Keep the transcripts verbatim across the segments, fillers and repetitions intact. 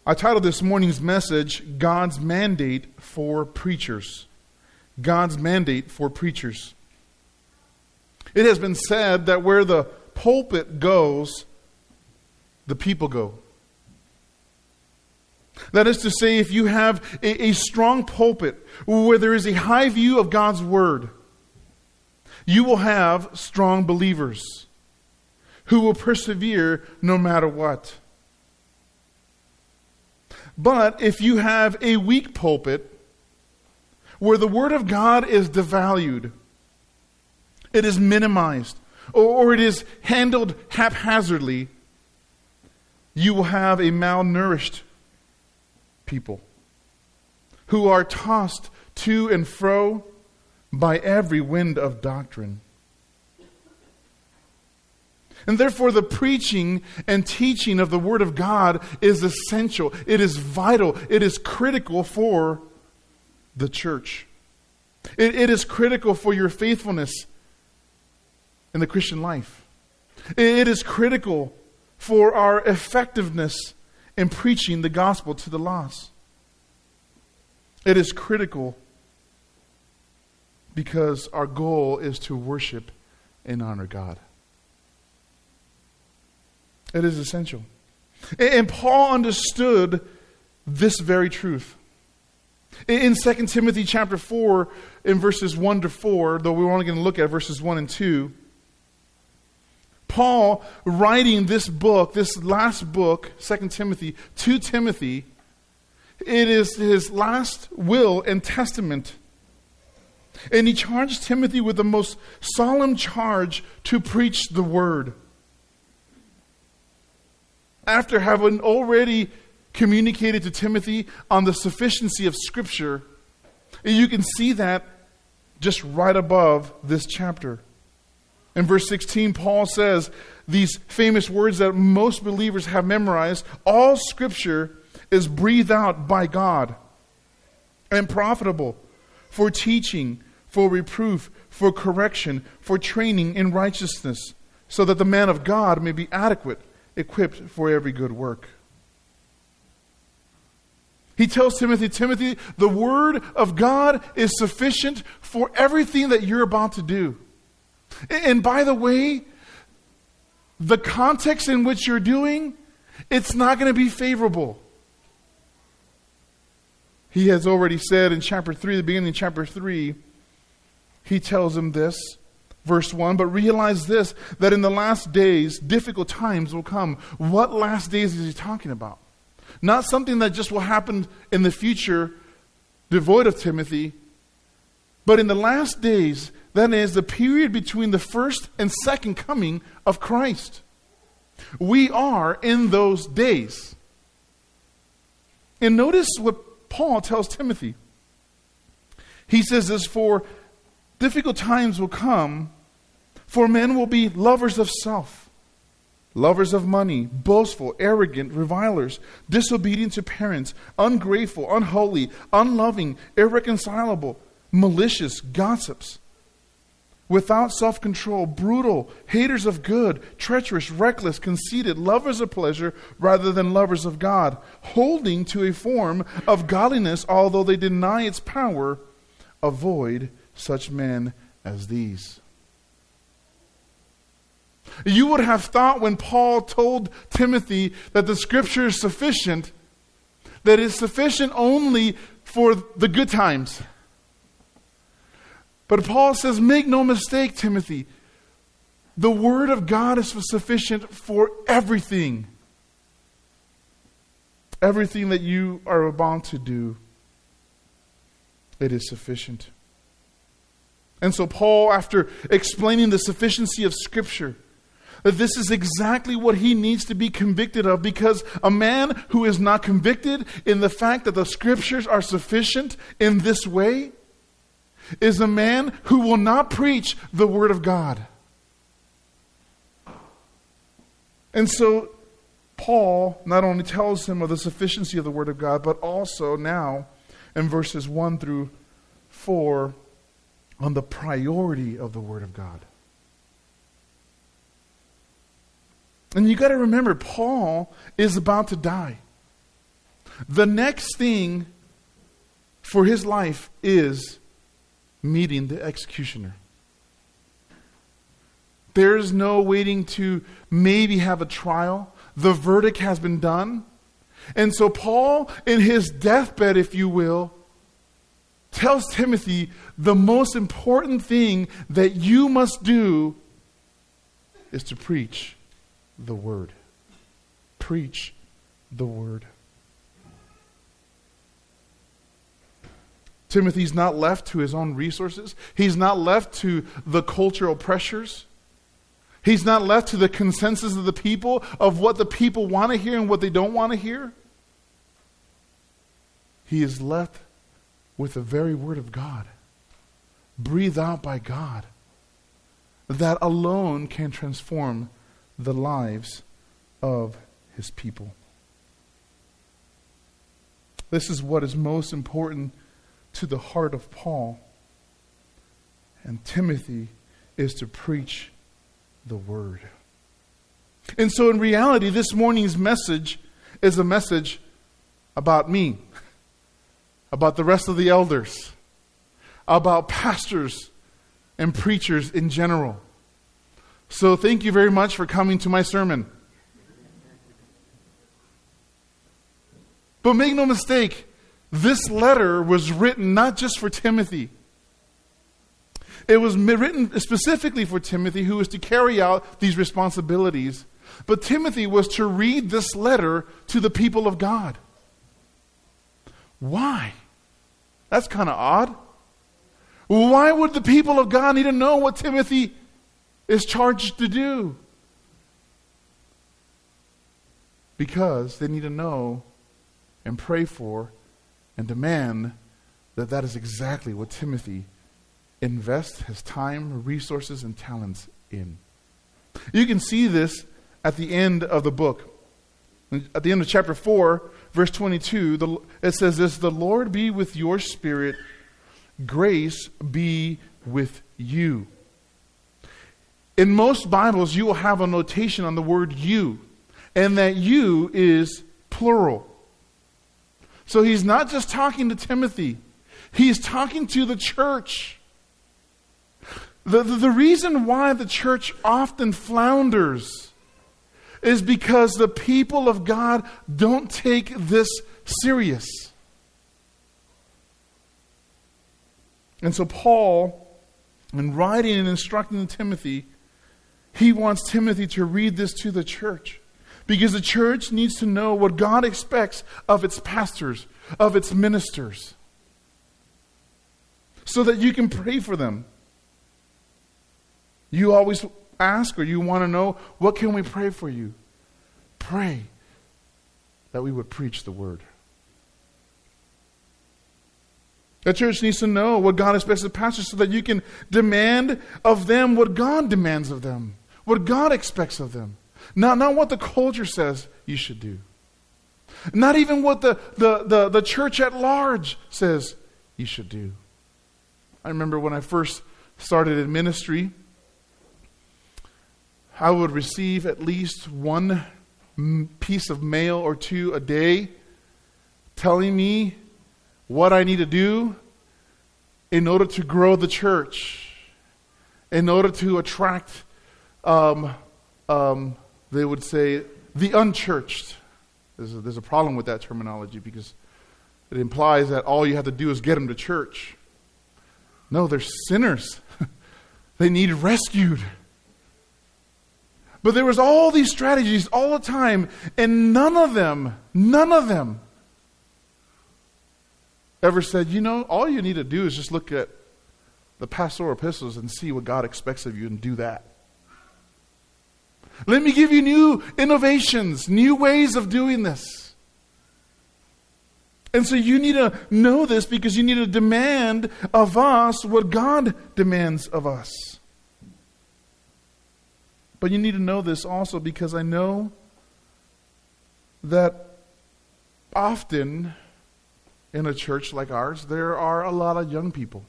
I titled this morning's message, God's Mandate for Preachers. God's Mandate for Preachers. It has been said that where the pulpit goes, the people go. That is to say, if you have a, a strong pulpit where there is a high view of God's Word, you will have strong believers who will persevere no matter what. But if you have a weak pulpit where the Word of God is devalued, it is minimized, or, or it is handled haphazardly, you will have a malnourished people who are tossed to and fro by every wind of doctrine. And therefore the preaching and teaching of the Word of God is essential. It is vital. It is critical for the church. It, it is critical for your faithfulness in the Christian life. It, it is critical for our effectiveness in preaching the gospel to the lost. It is critical because our goal is to worship and honor God. It is essential. And Paul understood this very truth. In Second Timothy chapter four, in verses one to four, though we're only going to look at verses one and two, Paul, writing this book, this last book, Second Timothy, to Timothy, it is his last will and testament. And he charged Timothy with the most solemn charge to preach the word. After having already communicated to Timothy on the sufficiency of Scripture, you can see that just right above this chapter. In verse sixteen, Paul says these famous words that most believers have memorized: all Scripture is breathed out by God and profitable for teaching, for reproof, for correction, for training in righteousness, so that the man of God may be adequate, equipped for every good work. He tells Timothy, Timothy, the Word of God is sufficient for everything that you're about to do. And by the way, the context in which you're doing, it's not going to be favorable. He has already said in chapter three, the beginning of chapter three, he tells him this, verse one, but realize this, that in the last days, difficult times will come. What last days is he talking about? Not something that just will happen in the future, devoid of Timothy, but in the last days, that is the period between the first and second coming of Christ. We are in those days. And notice what Paul tells Timothy. He says this, for difficult times will come, for men will be lovers of self, lovers of money, boastful, arrogant, revilers, disobedient to parents, ungrateful, unholy, unloving, irreconcilable, malicious, gossips, without self-control, brutal, haters of good, treacherous, reckless, conceited, lovers of pleasure rather than lovers of God, holding to a form of godliness, although they deny its power. Avoid such men as these. You would have thought when Paul told Timothy that the Scripture is sufficient, that it's sufficient only for the good times. But Paul says, make no mistake, Timothy, the Word of God is sufficient for everything. Everything that you are about to do, it is sufficient. And so Paul, after explaining the sufficiency of Scripture, that this is exactly what he needs to be convicted of, because a man who is not convicted in the fact that the Scriptures are sufficient in this way is a man who will not preach the Word of God. And so Paul not only tells him of the sufficiency of the Word of God, but also now in verses one through four on the priority of the Word of God. And you got to remember, Paul is about to die. The next thing for his life is meeting the executioner. There's no waiting to maybe have a trial. The verdict has been done. And so Paul, in his deathbed, if you will, tells Timothy the most important thing that you must do is to preach the word. Preach the word. Timothy's not left to his own resources. He's not left to the cultural pressures. He's not left to the consensus of the people, of what the people want to hear and what they don't want to hear. He is left with the very word of God, breathed out by God, that alone can transform the lives of his people. This is what is most important to the heart of Paul. And Timothy is to preach the word. And so in reality, this morning's message is a message about me, about the rest of the elders, about pastors and preachers in general. So thank you very much for coming to my sermon. But make no mistake, this letter was written not just for Timothy. It was written specifically for Timothy, who was to carry out these responsibilities. But Timothy was to read this letter to the people of God. Why? That's kind of odd. Why would the people of God need to know what Timothy is charged to do? Because they need to know and pray for and demand that that is exactly what Timothy invests his time, resources, and talents in. You can see this at the end of the book. At the end of chapter four, verse twenty-two, the, it says this, "The Lord be with your spirit, grace be with you." In most Bibles, you will have a notation on the word you, and that you is plural. So he's not just talking to Timothy, he's talking to the church. The, the, the reason why the church often flounders is because the people of God don't take this serious. And so Paul, in writing and instructing Timothy, he wants Timothy to read this to the church. Because the church needs to know what God expects of its pastors, of its ministers, so that you can pray for them. You always ask, or you want to know, what can we pray for you? Pray that we would preach the word. The church needs to know what God expects of pastors so that you can demand of them what God demands of them, what God expects of them. Not, not what the culture says you should do. Not even what the, the, the, the church at large says you should do. I remember when I first started in ministry, I would receive at least one piece of mail or two a day telling me what I need to do in order to grow the church, in order to attract, um, um, they would say, the unchurched. There's a, there's a problem with that terminology because it implies that all you have to do is get them to church. No, they're sinners. They need rescued. But there was all these strategies all the time, and none of them, none of them ever said, you know, all you need to do is just look at the pastoral epistles and see what God expects of you and do that. Let me give you new innovations, new ways of doing this. And so you need to know this because you need to demand of us what God demands of us. But you need to know this also because I know that often in a church like ours, there are a lot of young people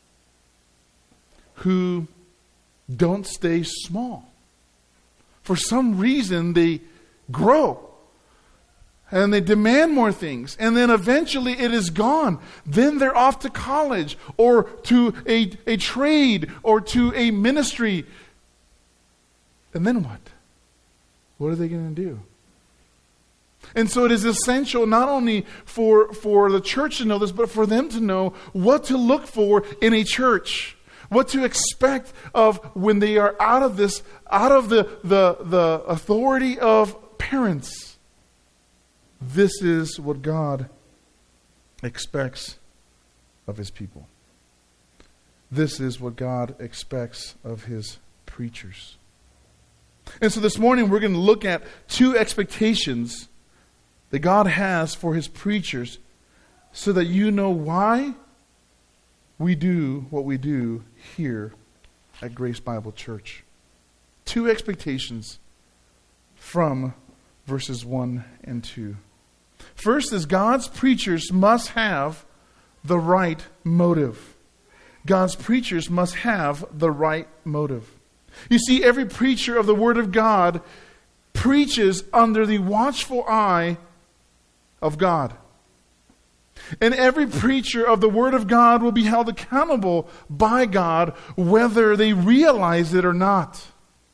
who don't stay small. For some reason, they grow. And they demand more things. And then eventually it is gone. Then they're off to college or to a, a trade or to a ministry. And then what? What are they going to do? And so it is essential not only for, for the church to know this, but for them to know what to look for in a church. What to expect of when they are out of this, out of the, the, the authority of parents. This is what God expects of His people. This is what God expects of His preachers. And so this morning we're going to look at two expectations that God has for His preachers so that you know why we do what we do here at Grace Bible Church. Two expectations from verses one and two. First is God's preachers must have the right motive. God's preachers must have the right motive. You see, every preacher of the Word of God preaches under the watchful eye of God. And every preacher of the Word of God will be held accountable by God, whether they realize it or not.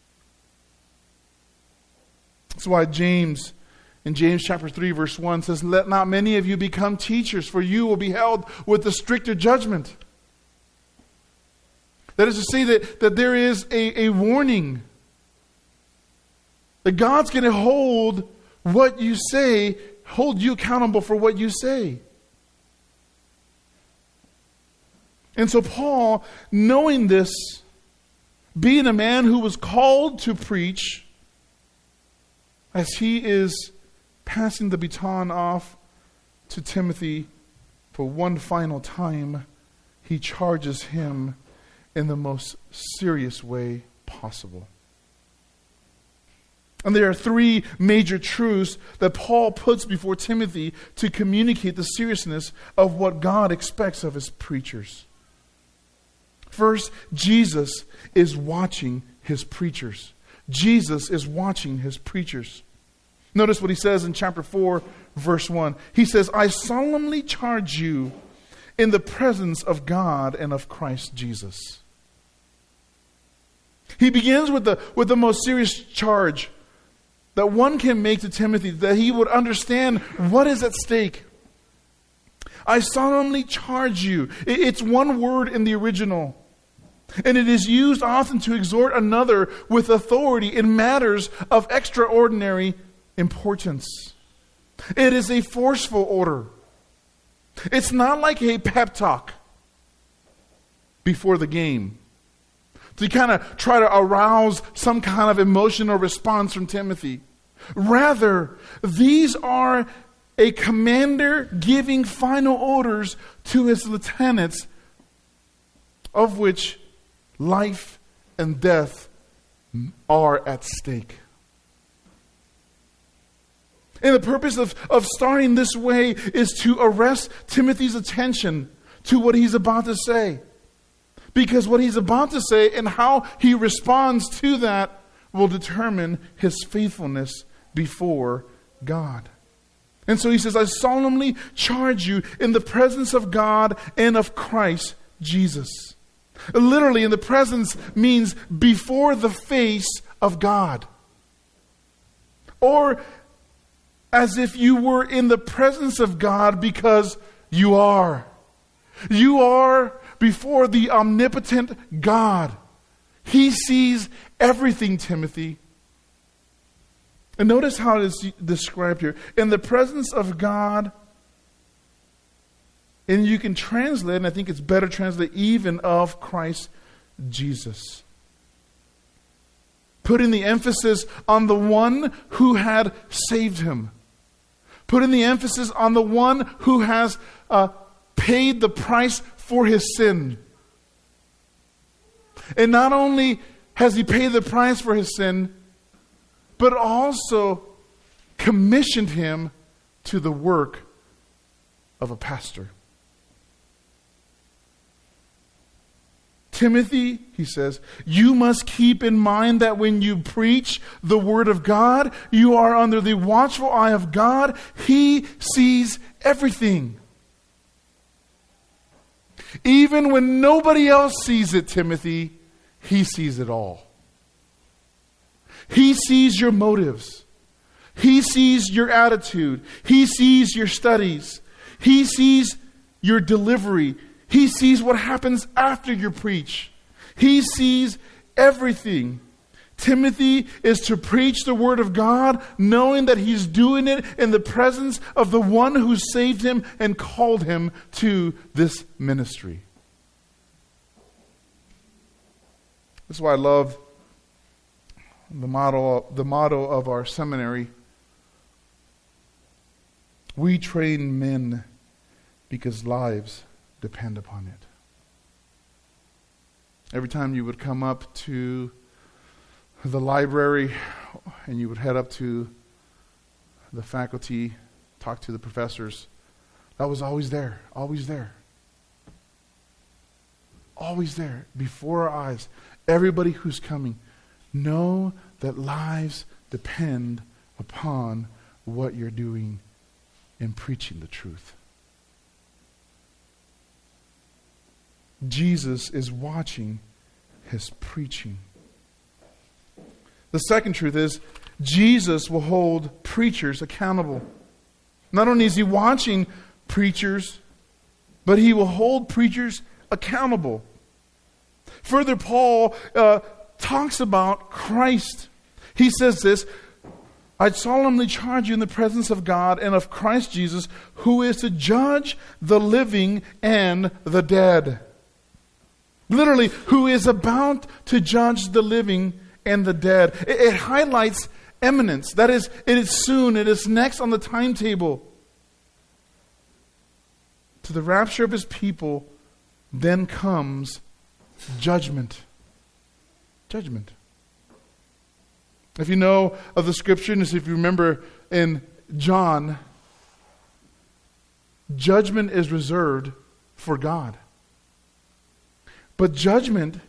That's why James, in James chapter three, verse one, says, "Let not many of you become teachers, for you will be held with a stricter judgment." That is to say that, that there is a, a warning. That God's going to hold what you say, hold you accountable for what you say. And so Paul, knowing this, being a man who was called to preach, as he is passing the baton off to Timothy for one final time, he charges him in the most serious way possible. And there are three major truths that Paul puts before Timothy to communicate the seriousness of what God expects of His preachers. First, Jesus is watching His preachers. Jesus is watching His preachers. Notice what he says in chapter four, verse one. He says, "I solemnly charge you in the presence of God and of Christ Jesus." He begins with the, with the most serious charge that one can make to Timothy, that he would understand what is at stake. I solemnly charge you. It's one word in the original. And it is used often to exhort another with authority in matters of extraordinary importance. It is a forceful order. It's not like a pep talk before the game to kind of try to arouse some kind of emotional response from Timothy. Rather, these are a commander giving final orders to his lieutenants, of which life and death are at stake. And the purpose of, of starting this way is to arrest Timothy's attention to what he's about to say. Because what he's about to say and how he responds to that will determine his faithfulness before God. And so he says, I solemnly charge you in the presence of God and of Christ Jesus. Literally, in the presence means before the face of God. Or as if you were in the presence of God, because you are. You are before the omnipotent God. He sees everything, Timothy. And notice how it is described here. In the presence of God, and you can translate, and I think it's better translated, even of Christ Jesus. Putting the emphasis on the one who had saved him. Putting the emphasis on the one who has uh, paid the price for his sin. And not only has he paid the price for his sin, but also commissioned him to the work of a pastor. Timothy, he says, you must keep in mind that when you preach the word of God, you are under the watchful eye of God. He sees everything. Even when nobody else sees it, Timothy, he sees it all. He sees your motives. He sees your attitude. He sees your studies. He sees your delivery. He sees what happens after you preach. He sees everything. Timothy is to preach the word of God, knowing that he's doing it in the presence of the one who saved him and called him to this ministry. That's why I love the motto, the motto of our seminary. We train men because lives depend upon it. Every time you would come up to the library and you would head up to the faculty, talk to the professors, that was always there, always there. Always there, before our eyes. Everybody who's coming, know that lives depend upon what you're doing in preaching the truth. Jesus is watching his preaching. The second truth is Jesus will hold preachers accountable. Not only is he watching preachers, but he will hold preachers accountable. Further, Paul uh, talks about Christ. He says this, I solemnly charge you in the presence of God and of Christ Jesus, who is to judge the living and the dead. Literally, who is about to judge the living and the dead. It, it highlights imminence. That is, it is soon. It is next on the timetable. To the rapture of his people, then comes judgment. Judgment. If you know of the scriptures, if you remember in John, judgment is reserved for God. But judgment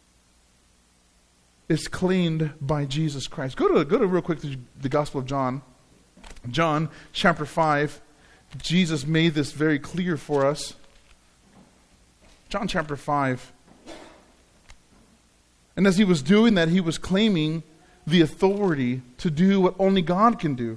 is cleaned by Jesus Christ. Go to, go to real quick to the Gospel of John. John chapter five. Jesus made this very clear for us. John chapter five. And as he was doing that, he was claiming the authority to do what only God can do.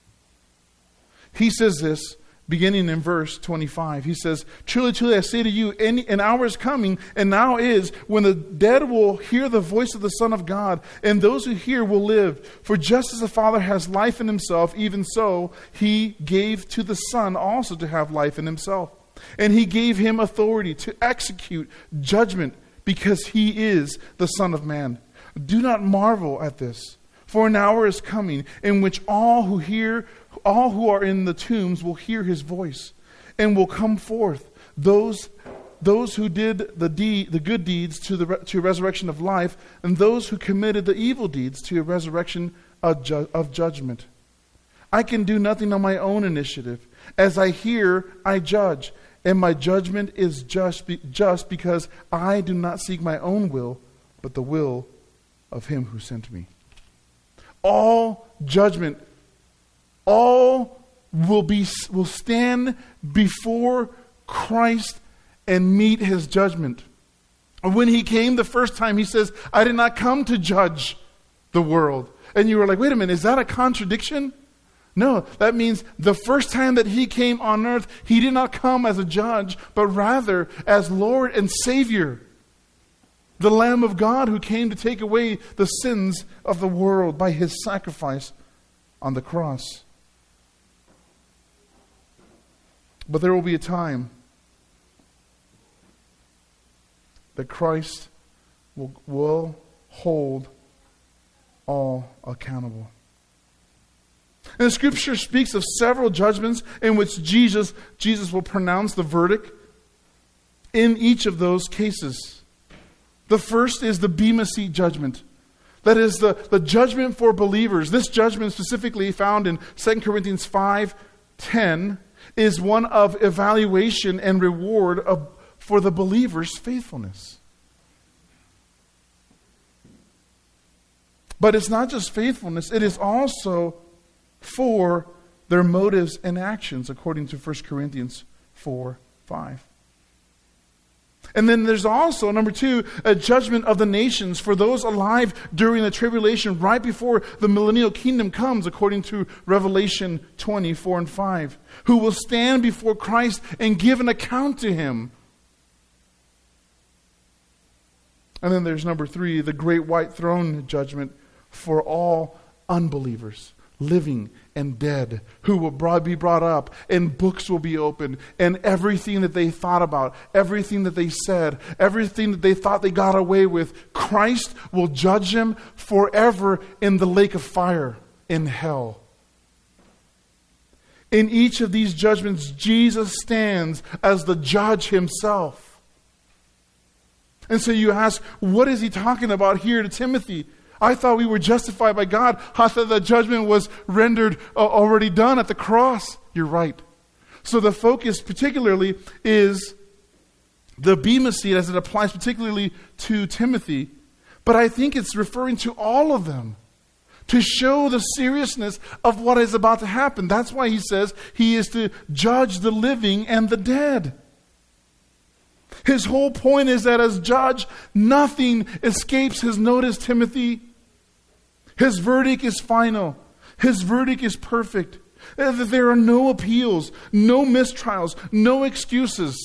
He says this, beginning in verse twenty-five. He says, truly, truly, I say to you, an hour is coming, and now is, when the dead will hear the voice of the Son of God, and those who hear will live. For just as the Father has life in himself, even so he gave to the Son also to have life in himself. And he gave him authority to execute judgment, because he is the Son of Man. Do not marvel at this, for an hour is coming in which all who hear, all who are in the tombs will hear his voice, and will come forth. Those, those who did the deed, the good deeds to the to resurrection of life, and those who committed the evil deeds to a resurrection of, ju- of judgment. I can do nothing on my own initiative. As I hear, I judge, and my judgment is just be, just because I do not seek my own will, but the will of him who sent me. All judgment, all will be will stand before Christ and meet his judgment. When he came the first time, he says, I did not come to judge the world. And you were like, wait a minute, is that a contradiction? No, that means the first time that he came on earth, he did not come as a judge, but rather as Lord and Savior. The Lamb of God who came to take away the sins of the world by his sacrifice on the cross. But there will be a time that Christ will, will hold all accountable. And the scripture speaks of several judgments in which Jesus, Jesus will pronounce the verdict in each of those cases. The first is the Bema Seat judgment. That is the, the judgment for believers. This judgment, specifically found in Second Corinthians five ten, is one of evaluation and reward of, for the believer's faithfulness. But it's not just faithfulness, it is also for their motives and actions, according to First Corinthians four five. And then there's also, number two, a judgment of the nations for those alive during the tribulation right before the millennial kingdom comes, according to Revelation twenty, four and five, who will stand before Christ and give an account to him. And then there's number three, the great white throne judgment for all unbelievers, living and dead, who will brought, be brought up, and books will be opened, and everything that they thought about, everything that they said, everything that they thought they got away with, Christ will judge them forever in the lake of fire in hell. In each of these judgments, Jesus stands as the judge himself. And so you ask, what is he talking about here to Timothy? I thought we were justified by God. I thought the judgment was rendered, uh, already done at the cross. You're right. So the focus particularly is the bema seat as it applies particularly to Timothy. But I think it's referring to all of them to show the seriousness of what is about to happen. That's why he says he is to judge the living and the dead. His whole point is that as judge, nothing escapes his notice, Timothy. His verdict is final. His verdict is perfect. There are no appeals, no mistrials, no excuses.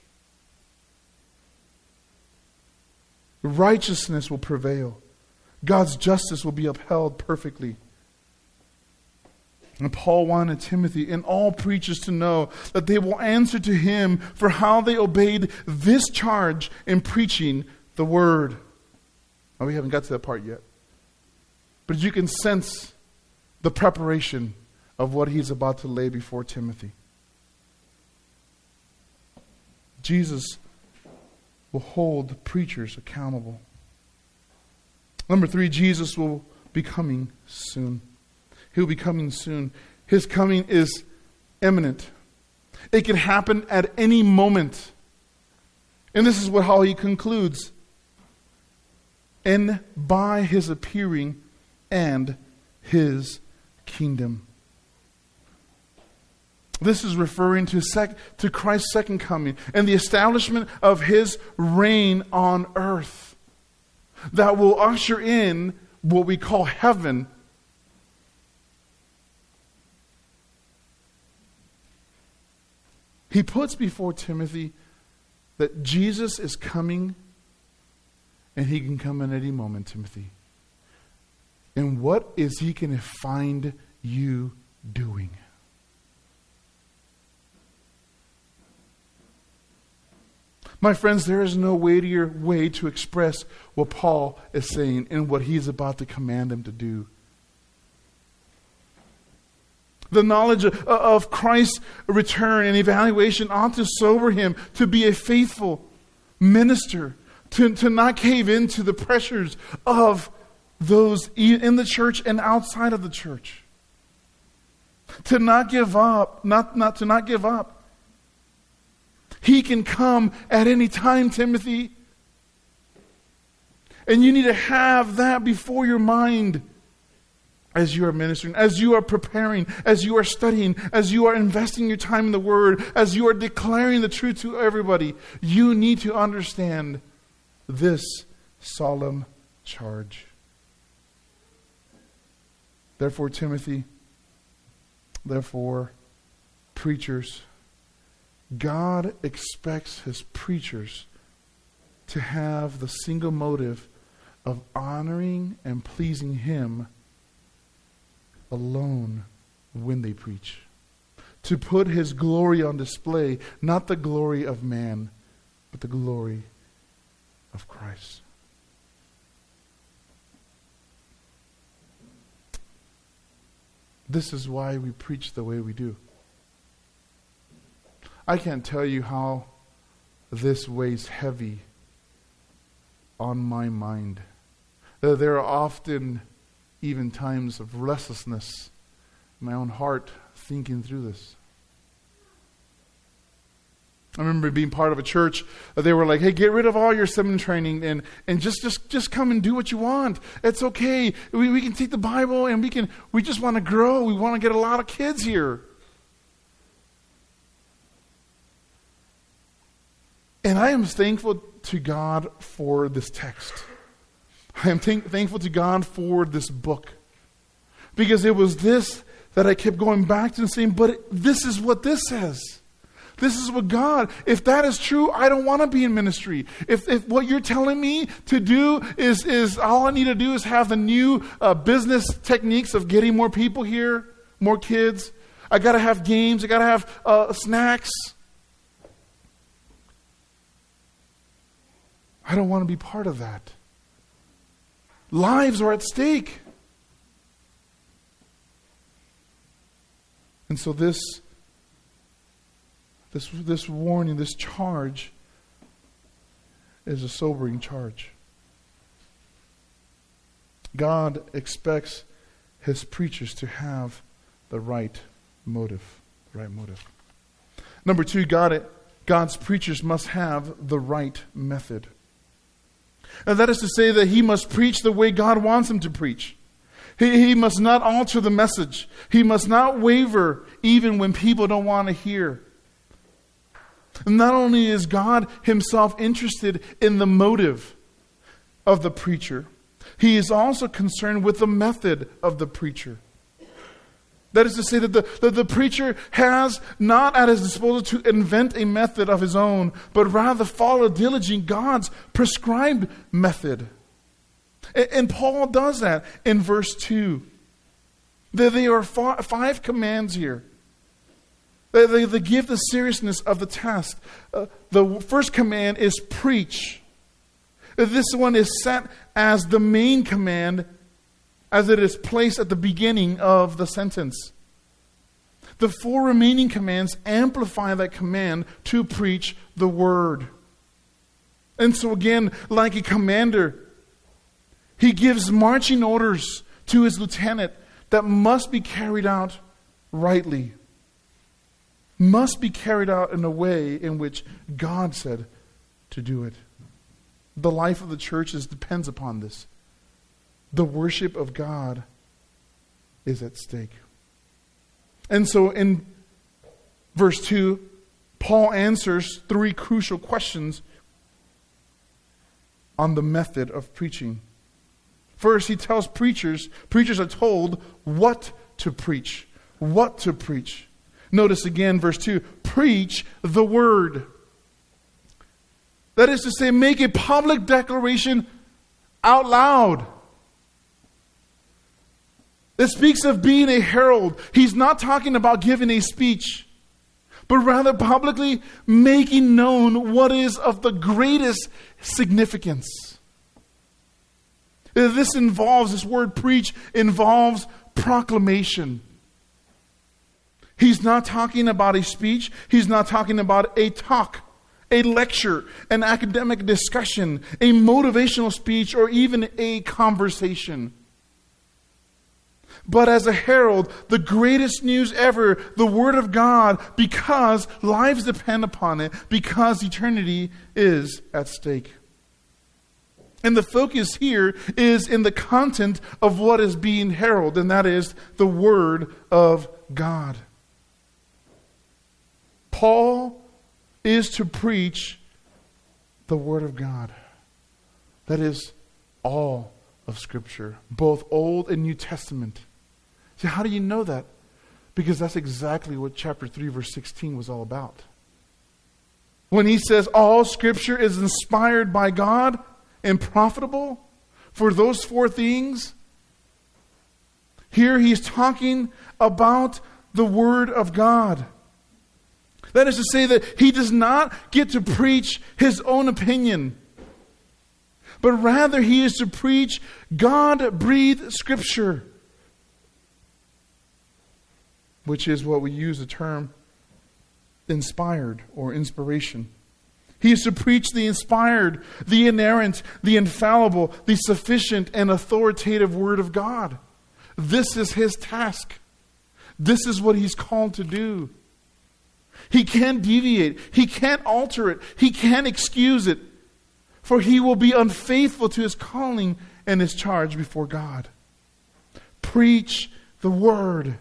Righteousness will prevail. God's justice will be upheld perfectly. And Paul wanted Timothy and all preachers to know that they will answer to him for how they obeyed this charge in preaching the word. Oh, we haven't got to that part yet. But you can sense the preparation of what he's about to lay before Timothy. Jesus will hold preachers accountable. Number three, Jesus will be coming soon. He'll be coming soon. His coming is imminent. It can happen at any moment. And this is what how he concludes. And by his appearing and his kingdom. This is referring to, sec- to Christ's second coming and the establishment of his reign on earth that will usher in what we call heaven. He puts before Timothy that Jesus is coming and he can come in any moment, Timothy. And what is he going to find you doing? My friends, there is no weightier way to express what Paul is saying and what he's about to command them to do. The knowledge of, of Christ's return and evaluation ought to sober him to be a faithful minister, to, to not cave into the pressures of those in the church and outside of the church. To not give up, not, not to not give up. He can come at any time, Timothy. And you need to have that before your mind as you are ministering, as you are preparing, as you are studying, as you are investing your time in the Word, as you are declaring the truth to everybody. You need to understand this solemn charge. Therefore, Timothy, therefore, preachers, God expects his preachers to have the single motive of honoring and pleasing him alone when they preach. To put his glory on display, not the glory of man, but the glory of Christ. This is why we preach the way we do. I can't tell you how this weighs heavy on my mind. There are often even times of restlessness in my own heart thinking through this. I remember being part of a church that they were like, hey, get rid of all your seminary training and, and just, just, just come and do what you want. It's okay. We, we can take the Bible and we can, we just want to grow. We want to get a lot of kids here. And I am thankful to God for this text. I am th- thankful to God for this book. Because it was this that I kept going back to and saying, but it, this is what this says. This is what God, if that is true, I don't want to be in ministry. If if what you're telling me to do is, is all I need to do is have the new uh, business techniques of getting more people here, more kids. I got to have games. I got to have uh, snacks. I don't want to be part of that. Lives are at stake. And so this This, this warning, this charge is a sobering charge. God expects His preachers to have the right motive. The right motive. Number two, God, God's preachers must have the right method. And that is to say that he must preach the way God wants him to preach. He, he must not alter the message. He must not waver even when people don't want to hear. Not only is God Himself interested in the motive of the preacher, He is also concerned with the method of the preacher. That is to say that the, that the preacher has not at his disposal to invent a method of his own, but rather follow diligently God's prescribed method. And, and Paul does that in verse two. There, there are five, five commands here. They, they, they give the seriousness of the task. Uh, the first command is preach. This one is set as the main command as it is placed at the beginning of the sentence. The four remaining commands amplify that command to preach the word. And so again, like a commander, he gives marching orders to his lieutenant that must be carried out rightly. Must be carried out in a way in which God said to do it. The life of the church is, depends upon this. The worship of God is at stake. And so in verse two, Paul answers three crucial questions on the method of preaching. First, he tells preachers, preachers are told what to preach. What to preach. Notice again, verse two, preach the word. That is to say, make a public declaration out loud. It speaks of being a herald. He's not talking about giving a speech, but rather publicly making known what is of the greatest significance. This involves, this word preach involves proclamation. He's not talking about a speech. He's not talking about a talk, a lecture, an academic discussion, a motivational speech, or even a conversation. But as a herald, the greatest news ever, the Word of God, because lives depend upon it, because eternity is at stake. And the focus here is in the content of what is being heralded, and that is the Word of God. Paul is to preach the Word of God. That is all of Scripture, both Old and New Testament. See, how do you know that? Because that's exactly what chapter three, verse sixteen was all about. When he says all Scripture is inspired by God and profitable for those four things, here he's talking about the Word of God. That is to say that he does not get to preach his own opinion, but rather he is to preach God-breathed Scripture, which is what we use the term inspired or inspiration. He is to preach the inspired, the inerrant, the infallible, the sufficient and authoritative Word of God. This is his task. This is what he's called to do. He can't deviate. He can't alter it. He can't excuse it. For he will be unfaithful to his calling and his charge before God. Preach the word.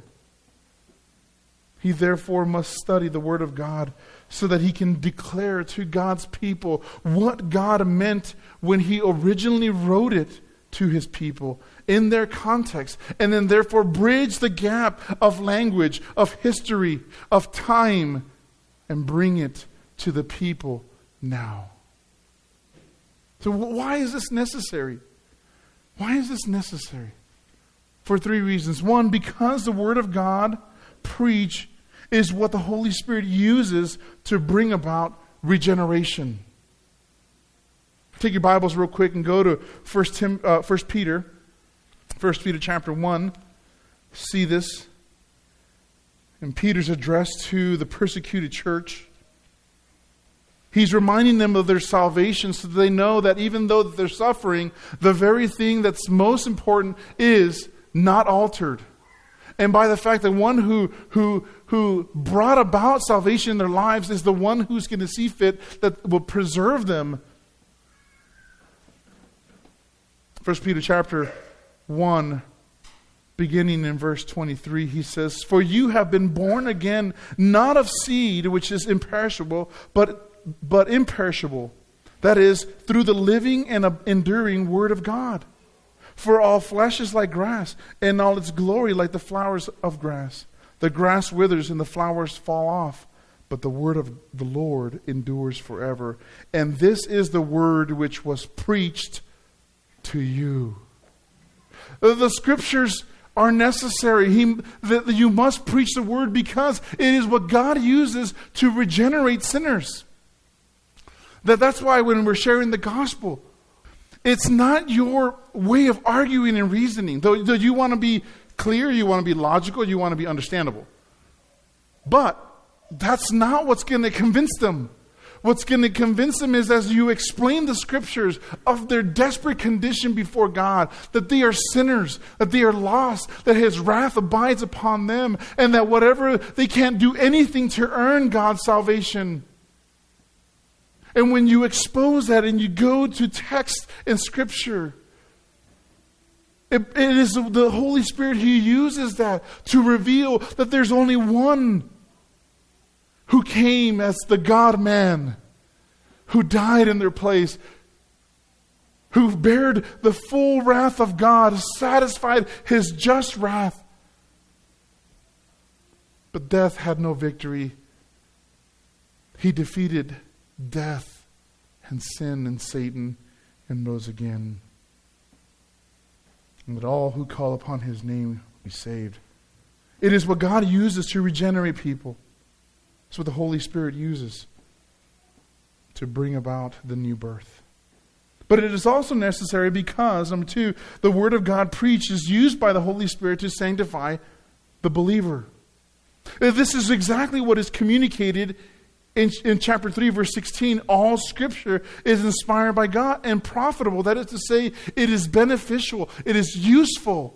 He therefore must study the word of God so that he can declare to God's people what God meant when he originally wrote it to his people in their context, and then therefore bridge the gap of language, of history, of time, and bring it to the people now. So why is this necessary? Why is this necessary? For three reasons. One, because the Word of God preached is what the Holy Spirit uses to bring about regeneration. Take your Bibles real quick and go to First Tim, uh, First Peter, First Peter chapter one. See this in Peter's address to the persecuted church. He's reminding them of their salvation so that they know that even though they're suffering, the very thing that's most important is not altered. And by the fact that one who, who, who brought about salvation in their lives is the one who's going to see fit that will preserve them. First Peter chapter one, beginning in verse twenty-three, he says, "For you have been born again, not of seed which is imperishable, but but imperishable. That is, through the living and enduring Word of God. For all flesh is like grass, and all its glory like the flowers of grass. The grass withers and the flowers fall off, but the word of the Lord endures forever. And this is the word which was preached to you." The scriptures are necessary. He, that you must preach the word because it is what God uses to regenerate sinners. That that's why when we're sharing the gospel, it's not your way of arguing and reasoning. Though, though you want to be clear, you want to be logical, you want to be understandable. But that's not what's going to convince them. What's going to convince them is as you explain the scriptures of their desperate condition before God, that they are sinners, that they are lost, that his wrath abides upon them, and that whatever, they can't do anything to earn God's salvation. And when you expose that and you go to text and scripture, it, it is the Holy Spirit who uses that to reveal that there's only one who came as the God-man, who died in their place, who bared the full wrath of God, satisfied his just wrath. But death had no victory. He defeated death and sin and Satan and rose again. And that all who call upon his name be saved. It is what God uses to regenerate people. It's what the Holy Spirit uses to bring about the new birth. But it is also necessary because, number two, the Word of God preached is used by the Holy Spirit to sanctify the believer. This is exactly what is communicated in, in chapter three, verse sixteen. All Scripture is inspired by God and profitable. That is to say, it is beneficial. It is useful.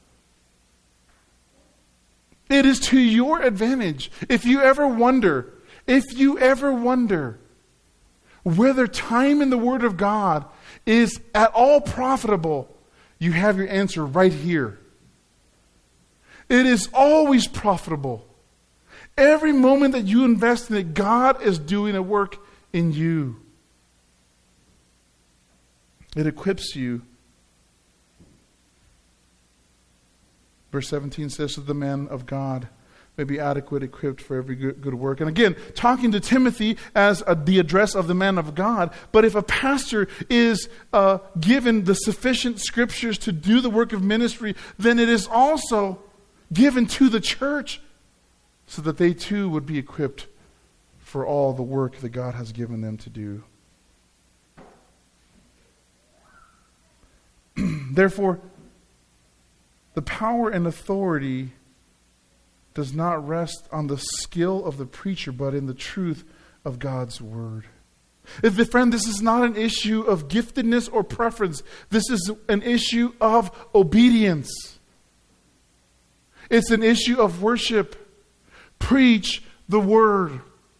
It is to your advantage. If you ever wonder, if you ever wonder whether time in the Word of God is at all profitable, you have your answer right here. It is always profitable. Every moment that you invest in it, God is doing a work in you. It equips you. Verse seventeen says, "So the man of God may be adequate, equipped for every good, good work." And again, talking to Timothy as a, the address of the man of God. But if a pastor is uh, given the sufficient scriptures to do the work of ministry, then it is also given to the church so that they too would be equipped for all the work that God has given them to do. Therefore, the power and authority does not rest on the skill of the preacher, but in the truth of God's word. If, friend, this is not an issue of giftedness or preference. This is an issue of obedience. It's an issue of worship. Preach the word.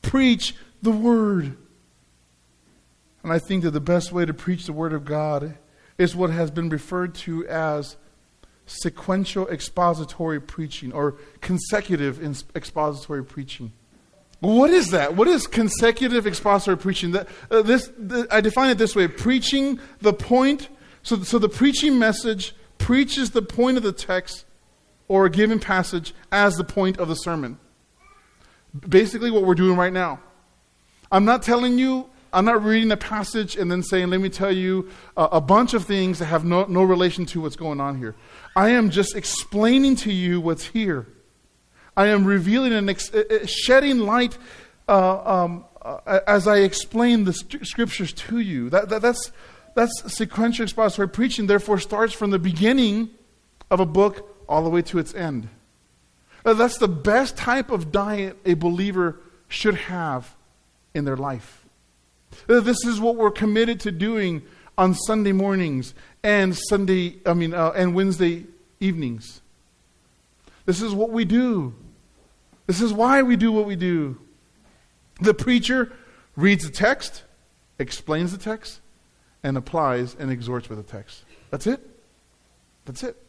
preach the Word. And I think that the best way to preach the Word of God is what has been referred to as sequential expository preaching or consecutive expository preaching. What is that? What is consecutive expository preaching? That, uh, this, the, I define it this way: preaching the point. So, so the preaching message preaches the point of the text or a given passage as the point of the sermon. Basically what we're doing right now. I'm not telling you, I'm not reading a passage and then saying, let me tell you a, a bunch of things that have no, no relation to what's going on here. I am just explaining to you what's here. I am revealing and ex- shedding light uh, um, uh, as I explain the st- scriptures to you. That, that, that's, that's sequential expository preaching, therefore starts from the beginning of a book all the way to its end. Uh, that's the best type of diet a believer should have in their life. Uh, this is what we're committed to doing on Sunday mornings and Sunday, I mean, uh, and Wednesday evenings. This is what we do. This is why we do what we do. The preacher reads the text, explains the text, and applies and exhorts with the text. That's it. That's it.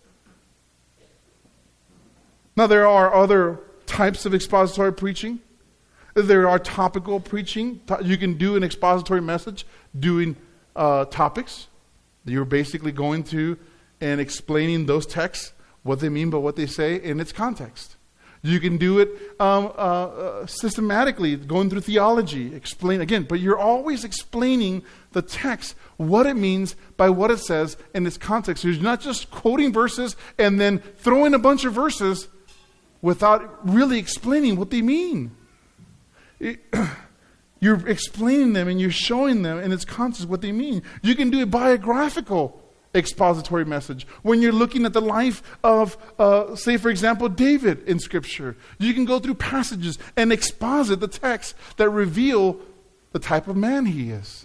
Now, there are other types of expository preaching. There are topical preaching. You can do an expository message doing uh, topics. You're basically going to and explaining those texts, what they mean by what they say in its context. You can do it um, uh, uh, systematically, going through theology, explain again, but you're always explaining the text, what it means by what it says in its context. You're not just quoting verses and then throwing a bunch of verses without really explaining what they mean. It, you're explaining them and you're showing them in its context what they mean. You can do a biographical expository message when you're looking at the life of, uh, say, for example, David in Scripture. You can go through passages and exposit the texts that reveal the type of man he is.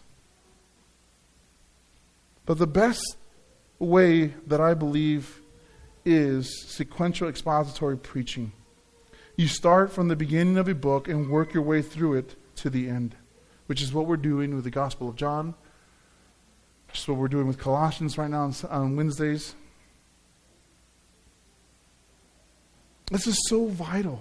But the best way that I believe is sequential expository preaching. You start from the beginning of a book and work your way through it to the end, which is what we're doing with the Gospel of John. Which is what we're doing with Colossians right now on, on Wednesdays. This is so vital.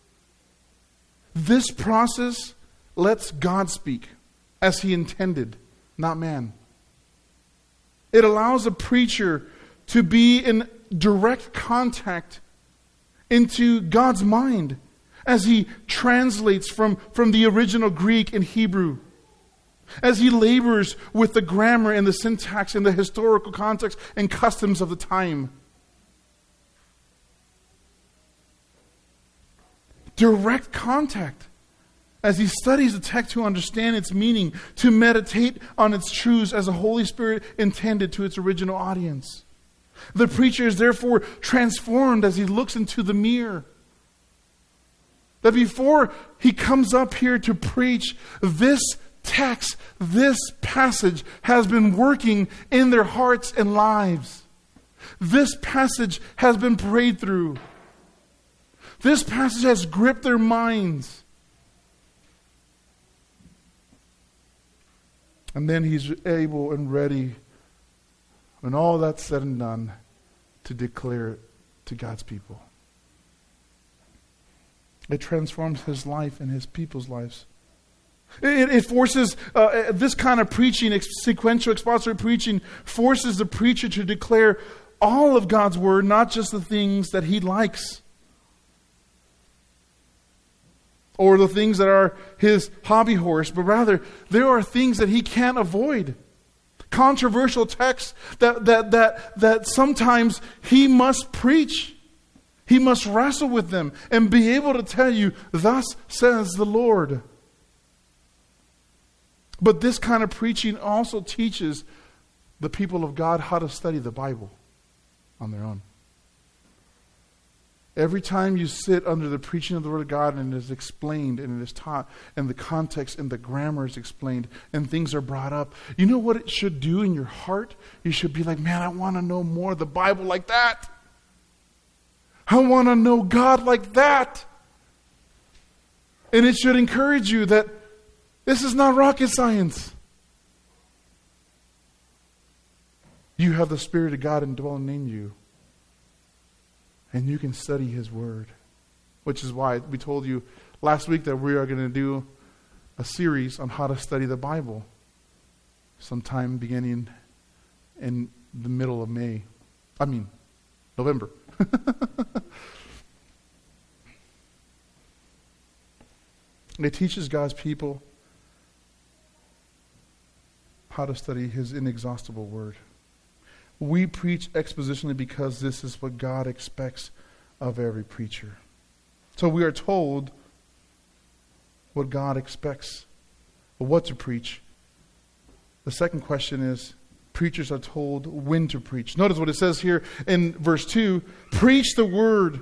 This process lets God speak as He intended, not man. It allows a preacher to be in direct contact into God's mind as He translates from, from the original Greek and Hebrew. As He labors with the grammar and the syntax and the historical context and customs of the time. Direct contact as He studies the text to understand its meaning, to meditate on its truths as the Holy Spirit intended to its original audience. The preacher is therefore transformed as he looks into the mirror. That before he comes up here to preach, this text, this passage has been working in their hearts and lives. This passage has been prayed through. This passage has gripped their minds. And then he's able and ready, when all that's said and done, to declare it to God's people. It transforms his life and his people's lives. It, it forces, uh, this kind of preaching, ex- sequential expository preaching, forces the preacher to declare all of God's word, not just the things that he likes. Or the things that are his hobby horse, but rather there are things that he can't avoid. Controversial texts that, that, that, that sometimes he must preach. He must wrestle with them and be able to tell you, thus says the Lord. But this kind of preaching also teaches the people of God how to study the Bible on their own. Every time you sit under the preaching of the Word of God and it is explained and it is taught and the context and the grammar is explained and things are brought up, you know what it should do in your heart? You should be like, man, I want to know more of the Bible like that. I want to know God like that. And it should encourage you that this is not rocket science. You have the Spirit of God indwelling in you. And you can study His Word. Which is why we told you last week that we are going to do a series on how to study the Bible. Sometime beginning in the middle of May. I mean, November. It teaches God's people how to study His inexhaustible Word. We preach expositionally because this is what God expects of every preacher. So we are told what God expects of what to preach. The second question is, preachers are told when to preach. Notice what it says here in verse two. Preach the word.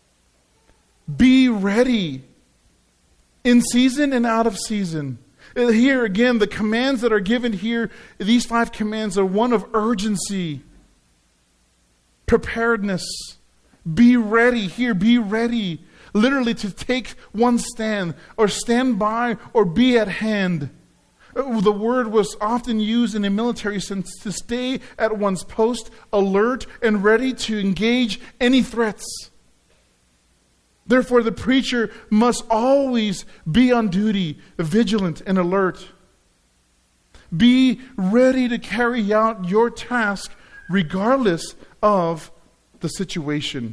Be ready in season and out of season. Here again, the commands that are given here, these five commands are one of urgency, preparedness. Be ready here, be ready. Literally to take one stand, or stand by, or be at hand. The word was often used in a military sense to stay at one's post, alert and ready to engage any threats. Therefore, the preacher must always be on duty, vigilant and alert. Be ready to carry out your task regardless of the situation.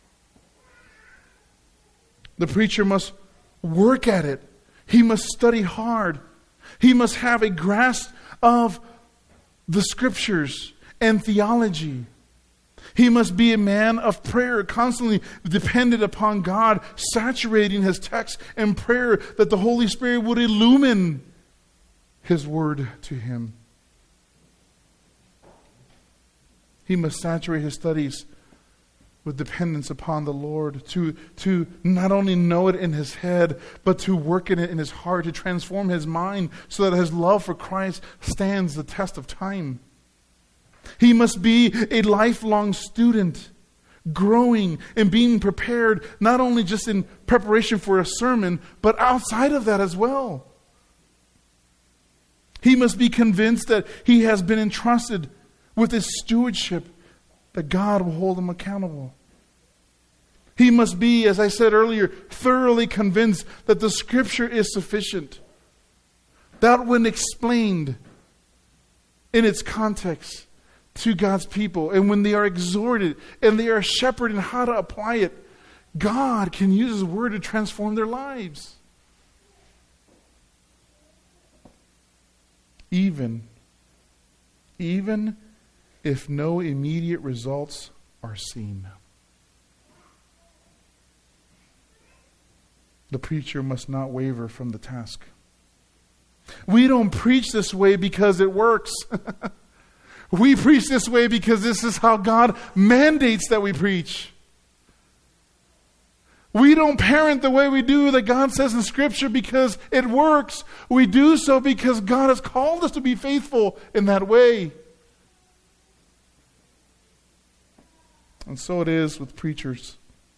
The preacher must work at it. He must study hard. He must have a grasp of the Scriptures and theology. He must be a man of prayer, constantly dependent upon God, saturating his text in prayer that the Holy Spirit would illumine His Word to him. He must saturate his studies with dependence upon the Lord, to, to not only know it in his head, but to work in it in his heart, to transform his mind so that his love for Christ stands the test of time. He must be a lifelong student, growing and being prepared, not only just in preparation for a sermon, but outside of that as well. He must be convinced that he has been entrusted with his stewardship, that God will hold him accountable. He must be, as I said earlier, thoroughly convinced that the Scripture is sufficient. That when explained in its context to God's people, and when they are exhorted and they are shepherded in how to apply it, God can use His Word to transform their lives. Even, even if no immediate results are seen. The preacher must not waver from the task. We don't preach this way because it works. We preach this way because this is how God mandates that we preach. We don't parent the way we do that God says in Scripture because it works. We do so because God has called us to be faithful in that way. And so it is with preachers.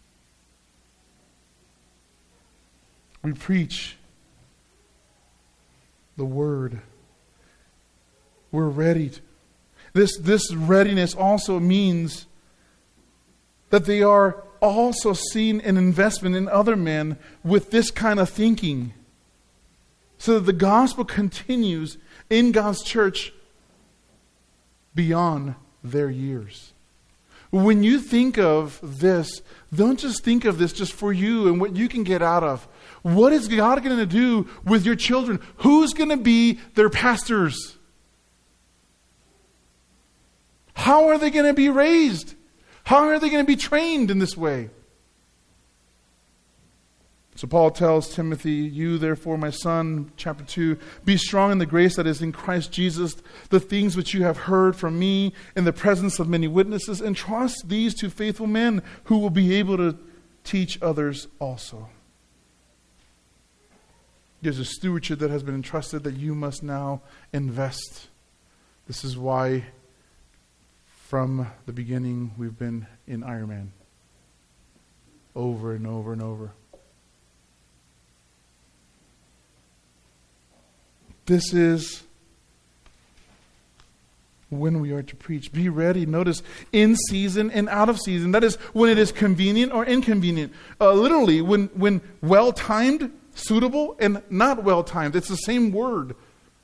We preach the Word. We're ready. To, this, this readiness also means that they are also seeing an investment in other men with this kind of thinking, so that the gospel continues in God's church beyond their years. When you think of this, don't just think of this just for you and what you can get out of. What is God going to do with your children? Who's going to be their pastors? How are they going to be raised? How are they going to be trained in this way? So Paul tells Timothy, you therefore, my son, chapter two, be strong in the grace that is in Christ Jesus, the things which you have heard from me in the presence of many witnesses, and trust these to faithful men who will be able to teach others also. There's a stewardship that has been entrusted that you must now invest. This is why from the beginning we've been in Ironman. Over and over and over. This is when we are to preach. Be ready. Notice, in season and out of season. That is, when it is convenient or inconvenient. Uh, literally, when, when well-timed, suitable, and not well-timed. It's the same word.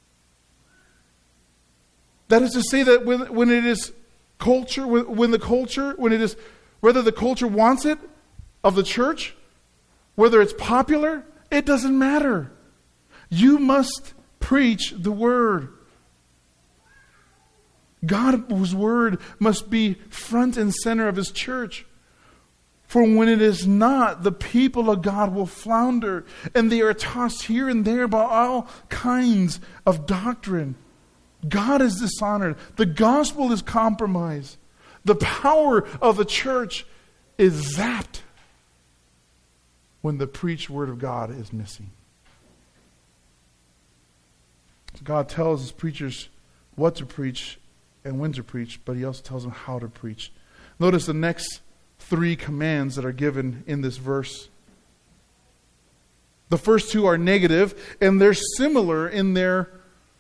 That is to say that when, when it is culture, when, when the culture, when it is, whether the culture wants it of the church, whether it's popular, it doesn't matter. You must preach the word. God's word must be front and center of His church. For when it is not, the people of God will flounder, and they are tossed here and there by all kinds of doctrine. God is dishonored. The gospel is compromised. The power of the church is zapped when the preached word of God is missing. God tells His preachers what to preach and when to preach, but He also tells them how to preach. Notice the next three commands that are given in this verse. The first two are negative, and they're similar in their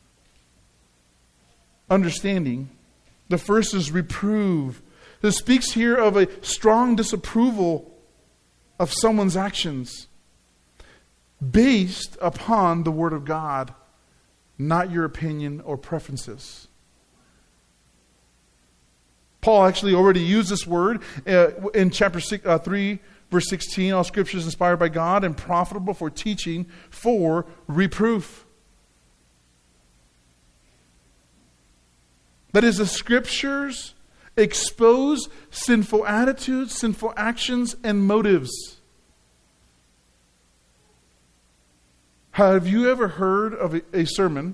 understanding. The first is reprove. This speaks here of a strong disapproval of someone's actions based upon the Word of God, not your opinion or preferences. Paul actually already used this word uh, in chapter six, uh, three, verse sixteen. All scripture is inspired by God and profitable for teaching, for reproof. That is, the scriptures expose sinful attitudes, sinful actions, and motives. Have you ever heard of a, a sermon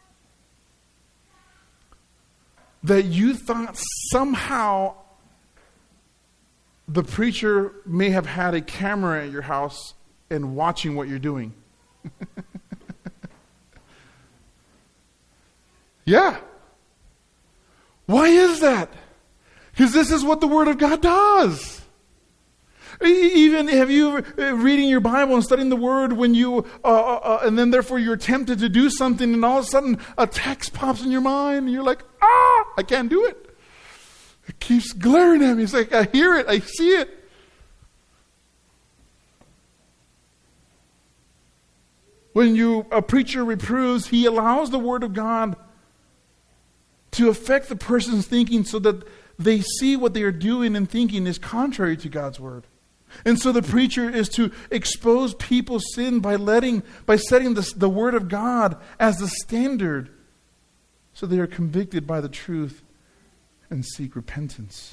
that you thought somehow the preacher may have had a camera at your house and watching what you're doing? Yeah. Why is that? Because this is what the Word of God does. Even have you ever, reading your Bible and studying the Word, when you uh, uh, and then therefore you're tempted to do something, and all of a sudden a text pops in your mind, and you're like, ah, I can't do it. It keeps glaring at me. It's like I hear it, I see it. When you a preacher reproves, he allows the Word of God to affect the person's thinking, so that they see what they are doing and thinking is contrary to God's Word. And so the preacher is to expose people's sin by letting, by setting the, the Word of God as the standard, so they are convicted by the truth and seek repentance.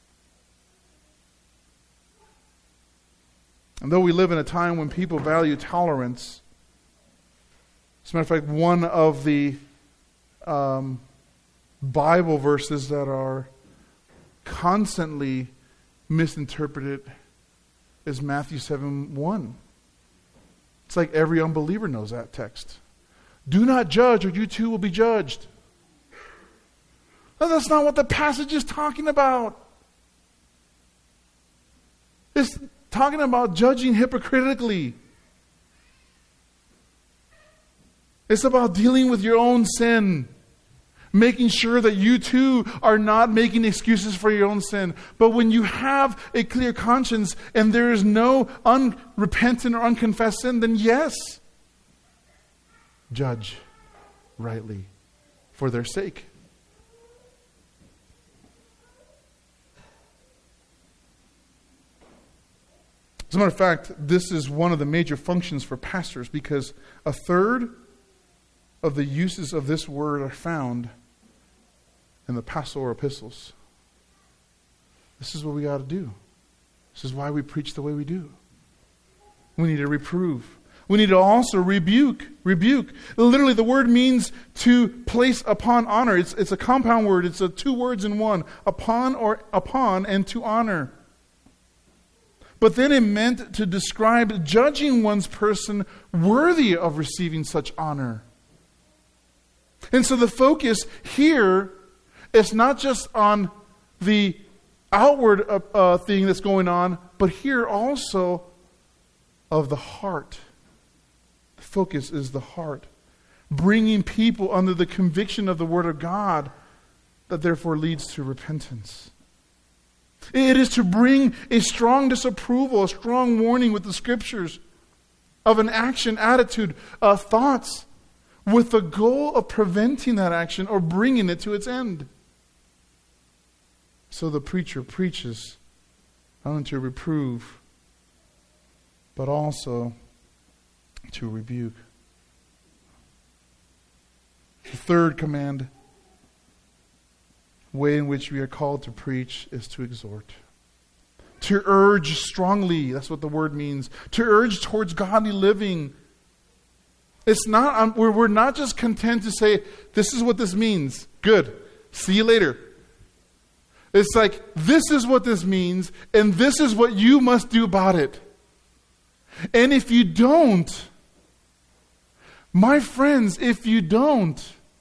And though we live in a time when people value tolerance, as a matter of fact, one of the um, Bible verses that are constantly misinterpreted is Matthew seven one. It's like every unbeliever knows that text. Do not judge, or you too will be judged. No, that's not what the passage is talking about. It's talking about judging hypocritically. It's about dealing with your own sin. Making sure that you too are not making excuses for your own sin. But when you have a clear conscience and there is no unrepentant or unconfessed sin, then yes, judge rightly for their sake. As a matter of fact, this is one of the major functions for pastors, because a third of the uses of this word are found in the pastoral epistles. This is what we got to do. This is why we preach the way we do. We need to reprove. We need to also rebuke. Rebuke. Literally, the word means to place upon honor. It's, it's a compound word. It's a two words in one. Upon or upon and to honor. But then it meant to describe judging one's person worthy of receiving such honor. And so the focus here is not just on the outward uh, uh, thing that's going on, but here also of the heart. The focus is the heart. bringing people under the conviction of the Word of God that therefore leads to repentance. It is to bring a strong disapproval, a strong warning with the Scriptures of an action, attitude, uh, thoughts, with the goal of preventing that action or bringing it to its end. So the preacher preaches not only to reprove, but also to rebuke. The third command, way in which we are called to preach, is to exhort. To urge strongly, that's what the word means. To urge towards godly living. It's not, um, we're, we're not just content to say, this is what this means. Good. See you later. It's like, this is what this means, and this is what you must do about it. And if you don't, my friends, if you don't,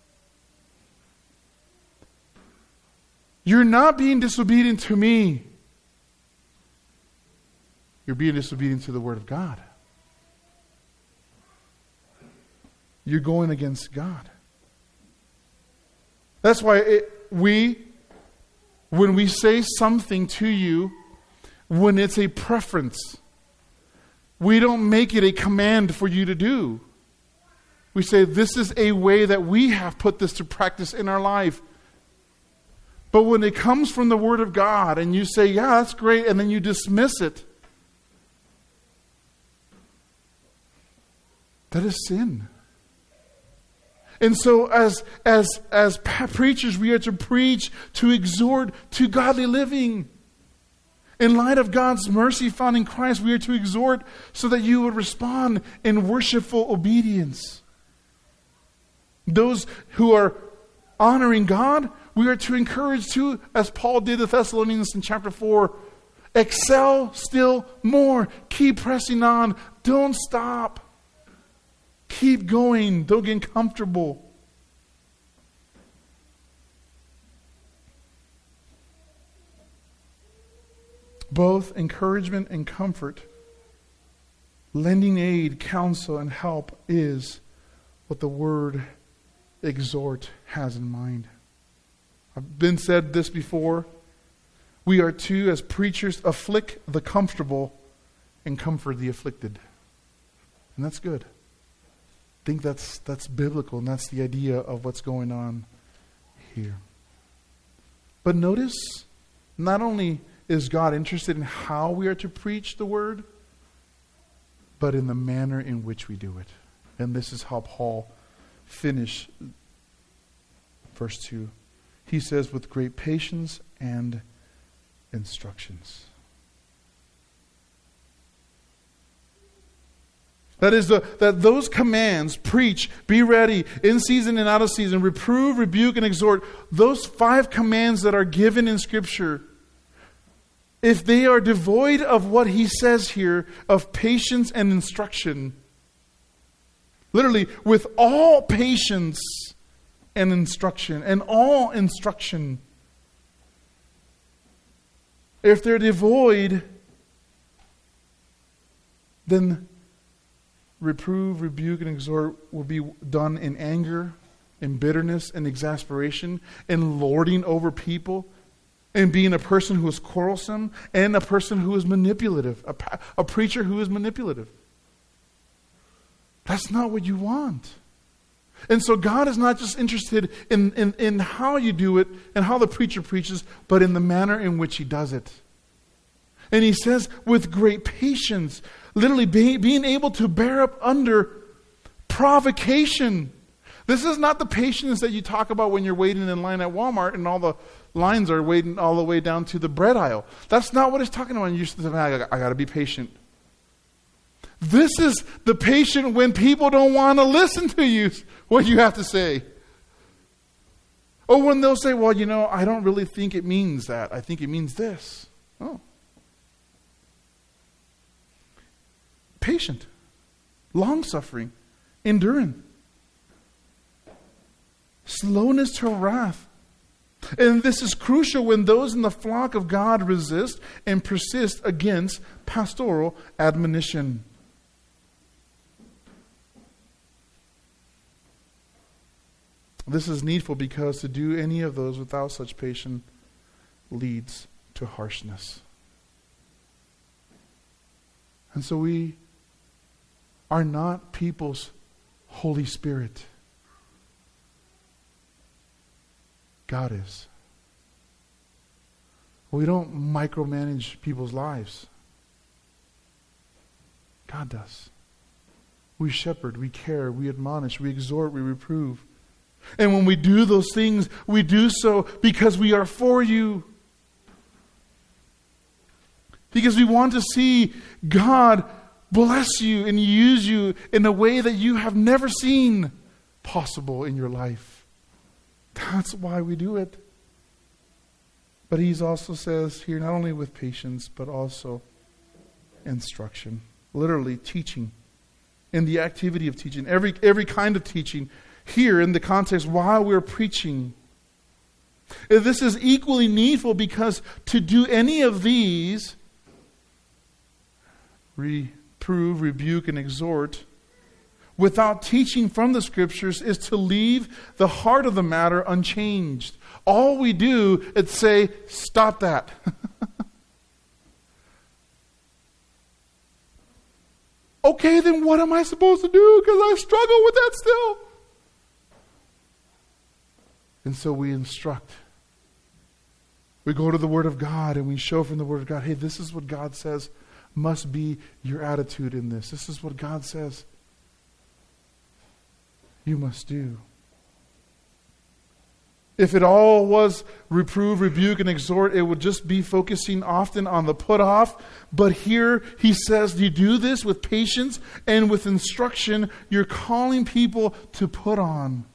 you're not being disobedient to me. You're being disobedient to the Word of God. You're going against God. That's why it, we, when we say something to you, when it's a preference, we don't make it a command for you to do. We say, this is a way that we have put this to practice in our life. But when it comes from the Word of God and you say, yeah, that's great, and then you dismiss it, that is sin. And so as, as, as preachers, we are to preach, to exhort to godly living. In light of God's mercy found in Christ, we are to exhort so that you would respond in worshipful obedience. Those who are honoring God, we are to encourage too, as Paul did the Thessalonians in chapter four, excel still more. Keep pressing on. Don't stop. Keep going. Don't get comfortable. Both encouragement and comfort, lending aid, counsel, and help is what the word exhort has in mind. I've been said this before. We are to, as preachers, afflict the comfortable and comfort the afflicted. And that's good. I think that's that's biblical, and that's the idea of what's going on here. But notice, not only is God interested in how we are to preach the word, but in the manner in which we do it. And this is how Paul finished verse two. He says, with great patience and instructions. That is, the, that those commands, preach, be ready, in season and out of season, reprove, rebuke, and exhort, those five commands that are given in Scripture, if they are devoid of what he says here, of patience and instruction, literally, with all patience and instruction, and all instruction, if they're devoid, then reprove, rebuke, and exhort will be done in anger, in bitterness, and exasperation, and lording over people, and being a person who is quarrelsome, and a person who is manipulative, a, a preacher who is manipulative. That's not what you want. And so God is not just interested in, in, in how you do it and how the preacher preaches, but in the manner in which he does it. And he says, with great patience, literally be, being able to bear up under provocation. This is not the patience that you talk about when you're waiting in line at Walmart and all the lines are waiting all the way down to the bread aisle. That's not what he's talking about. You say, I, I got to be patient. This is the patient when people don't want to listen to you, what you have to say. Or when they'll say, well, you know, I don't really think it means that. I think it means this. Oh. Patient, long-suffering, enduring, slowness to wrath. And this is crucial when those in the flock of God resist and persist against pastoral admonition. This is needful because to do any of those without such patience leads to harshness. And so we are not people's Holy Spirit. God is. We don't micromanage people's lives. God does. We shepherd, we care, we admonish, we exhort, we reprove. And when we do those things, we do so because we are for you. Because we want to see God bless you and use you in a way that you have never seen possible in your life. That's why we do it. But he also says here, not only with patience, but also instruction. Literally teaching. In the activity of teaching. Every, every kind of teaching. Here in the context while we're preaching. This is equally needful because to do any of these, reprove, rebuke, and exhort, without teaching from the Scriptures is to leave the heart of the matter unchanged. All we do is say, stop that. Okay, then what am I supposed to do? Because I struggle with that still. And so we instruct. We go to the Word of God and we show from the Word of God, hey, this is what God says must be your attitude in this. This is what God says you must do. If it all was reprove, rebuke, and exhort, it would just be focusing often on the put off. But here he says, you do this with patience and with instruction. You're calling people to put on.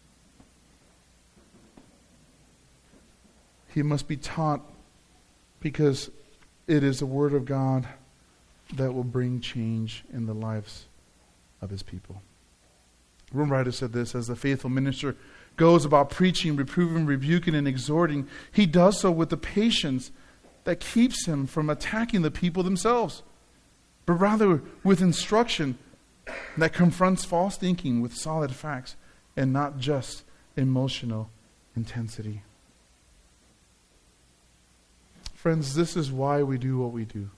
He must be taught because it is the Word of God that will bring change in the lives of His people. One writer said this, as the faithful minister goes about preaching, reproving, rebuking, and exhorting, he does so with the patience that keeps him from attacking the people themselves, but rather with instruction that confronts false thinking with solid facts and not just emotional intensity. Friends, this is why we do what we do.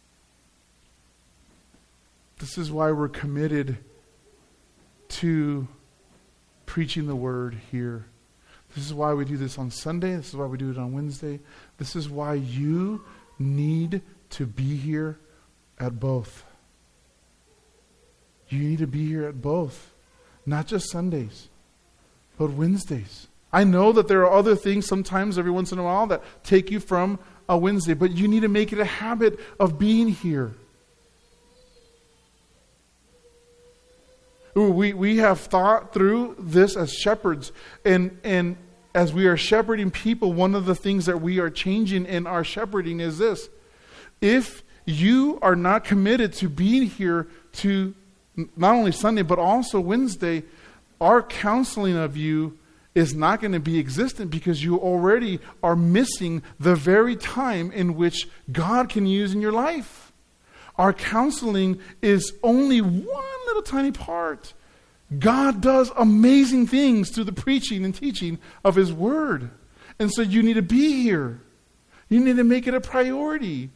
This is why we're committed to preaching the Word here. This is why we do this on Sunday. This is why we do it on Wednesday. This is why you need to be here at both. You need to be here at both. Not just Sundays, but Wednesdays. I know that there are other things sometimes every once in a while that take you from a Wednesday, but you need to make it a habit of being here. We we have thought through this as shepherds, and and as we are shepherding people, one of the things that we are changing in our shepherding is this. If you are not committed to being here to not only Sunday, but also Wednesday, our counseling of you is not going to be existent because you already are missing the very time in which God can use in your life. Our counseling is only one little tiny part. God does amazing things through the preaching and teaching of His Word. And so you need to be here. You need to make it a priority.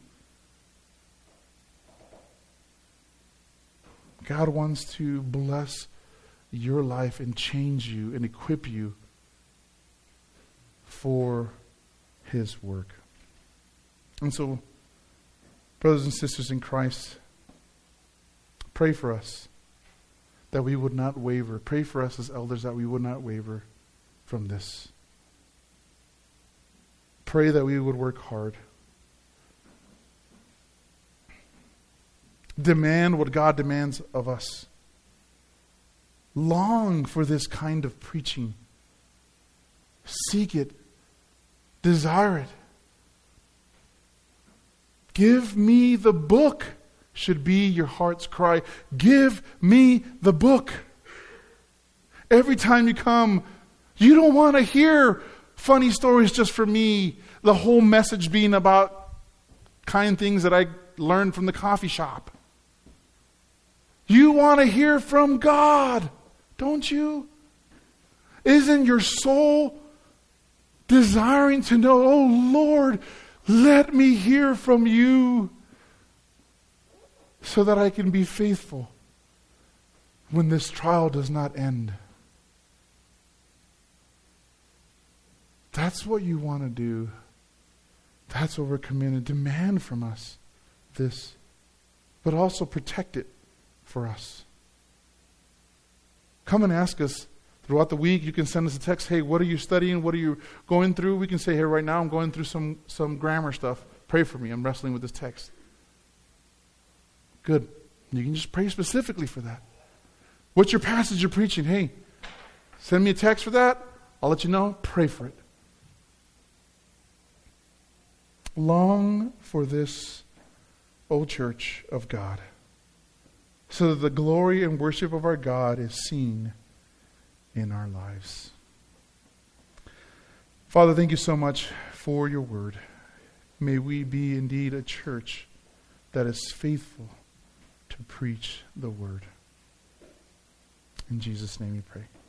God wants to bless your life and change you and equip you for His work. And so, brothers and sisters in Christ, pray for us that we would not waver. Pray for us as elders that we would not waver from this. Pray that we would work hard. Demand what God demands of us. Long for this kind of preaching. Seek it. Desire it. Give me the book should be your heart's cry. Give me the book. Every time you come, you don't want to hear funny stories just for me. The whole message being about kind things that I learned from the coffee shop. You want to hear from God, don't you? Isn't your soul desiring to know, oh Lord, let me hear from you so that I can be faithful when this trial does not end? That's what you want to do. That's what we're committed to. Demand from us this, but also protect it for us. Come and ask us throughout the week. You can send us a text. Hey, what are you studying? What are you going through? We can say, hey, right now I'm going through some, some grammar stuff. Pray for me. I'm wrestling with this text. Good. You can just pray specifically for that. What's your passage you're preaching? Hey, send me a text for that. I'll let you know. Pray for it. Long for this, O church of God, so that the glory and worship of our God is seen in our lives. Father, thank you so much for your word. May we be indeed a church that is faithful to preach the word. In Jesus' name we pray.